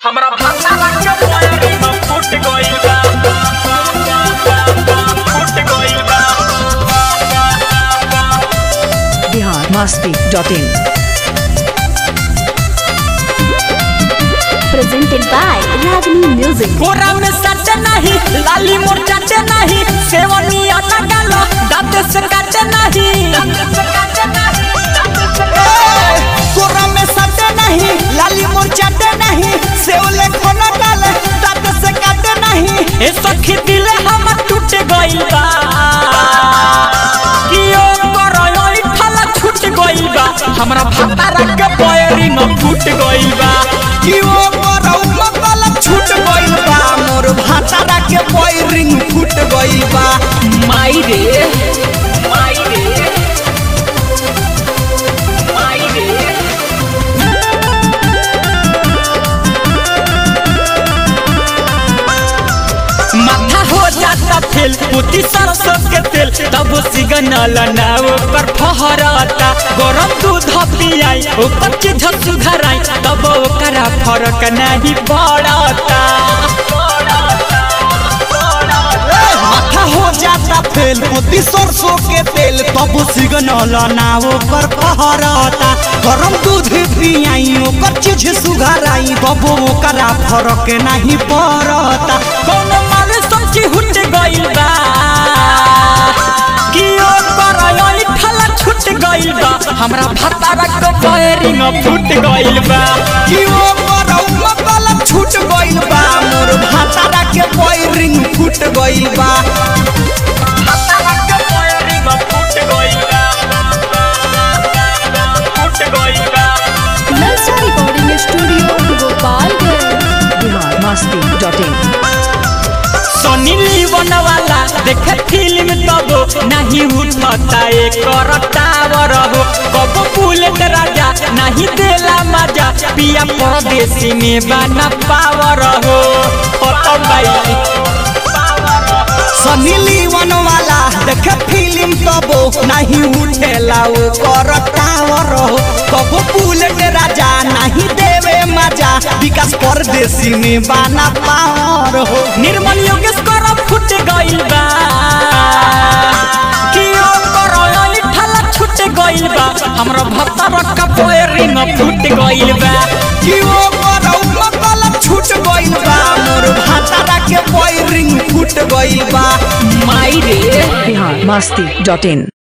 हमरा भाषा के पोएरी में फुट गइल बा biharmasti.in presented by Ragini Music. कोरा में सटे नहीं लाली मोर चाटे नहीं सेवनी आटा गालो दांत से काटे नहीं कोरा में सटे नहीं लाली मोर चाटे नहीं सेवले कोना डाले दांत से काटे नहीं ए सखी दिले हम टूट गइल बा कियो करई ठला छूट गइल बा हमरा भातारा के पोएरी में फुट गइल बा कि ओ करौ मकल छूट गइल बा मोर भातारा के पोइरिंग फूट गइल बा माई रे माई रे माई रे माथा हो जाता फेल मोती सरसों के तेल तब सिग्नल नाव पर फहराता गरम दूध पियाई ऊपर चीज सुधराई तब ओकरा फरक नहीं पड़ता माथा हो जाता फेल मोती सरसों के तेल तब सिग्नल नाव पर फहराता गरम दूध पियाई ओकर चीज सुघराई तब ओकरा फरक नहीं पड़ता कौन मारे सोची हुट गइल बा कियो करई ठला छूट गइल बा हमरा भातारा के पोएरी में फुट गइल बा कि ओ करौ मकल छूट गइल बा मोर भातारा के पोइरिंग फूट गइल बा भातारा के पोएरी में फुट गइल बा फुट गइल बा Nalsa Recording Studio, Gopalganj. biharmasti.in सोनी लीवन वाला देखे फिल्म तब नहीं उठता एक टावर हो कब बुलेट राजा नहीं देला मजा पिया परदेसी में बना पावर हो खत्म भाई सनी लीवन वाला देखे फिल्म तबो नहीं उठेला ओ कर टावर हो कबो बुलेट राजा नहीं देवे मजा विकास परदेसी में बाना पावर हो निर्मल योगेश कर फुट गइल बा कियो करई ठला छूट गइल बा हमरा भत्ता का पोएरी में फुट गइल बा कि ओ करौ मकल छूट गइल बा मोर भातारा के पोइरिंग फूट गइल बा माई रे biharmasti.in